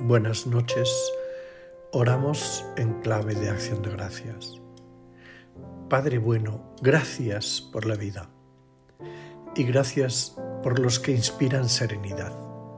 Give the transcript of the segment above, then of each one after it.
Buenas noches, oramos en clave de acción de gracias. Padre bueno, gracias por la vida y gracias por los que inspiran serenidad.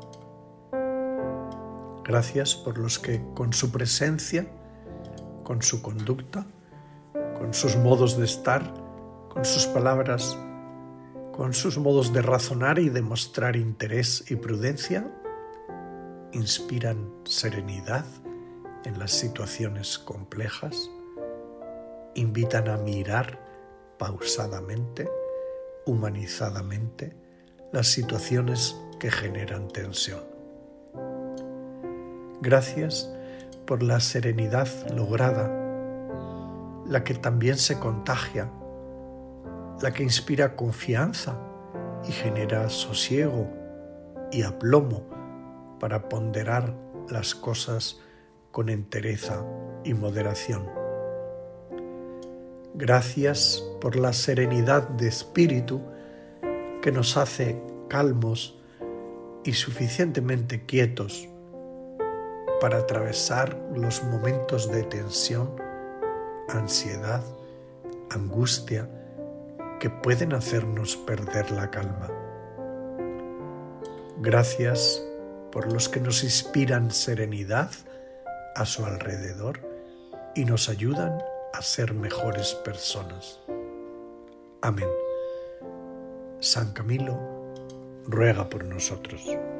Gracias por los que con su presencia, con su conducta, con sus modos de estar, con sus palabras, con sus modos de razonar y de mostrar interés y prudencia, inspiran serenidad en las situaciones complejas, invitan a mirar pausadamente, humanizadamente, las situaciones que generan tensión. Gracias por la serenidad lograda, la que también se contagia, la que inspira confianza y genera sosiego y aplomo para ponderar las cosas con entereza y moderación. Gracias por la serenidad de espíritu que nos hace calmos y suficientemente quietos para atravesar los momentos de tensión, ansiedad, angustia que pueden hacernos perder la calma. Gracias por los que nos inspiran serenidad a su alrededor y nos ayudan a ser mejores personas. Amén. San Camilo ruega por nosotros.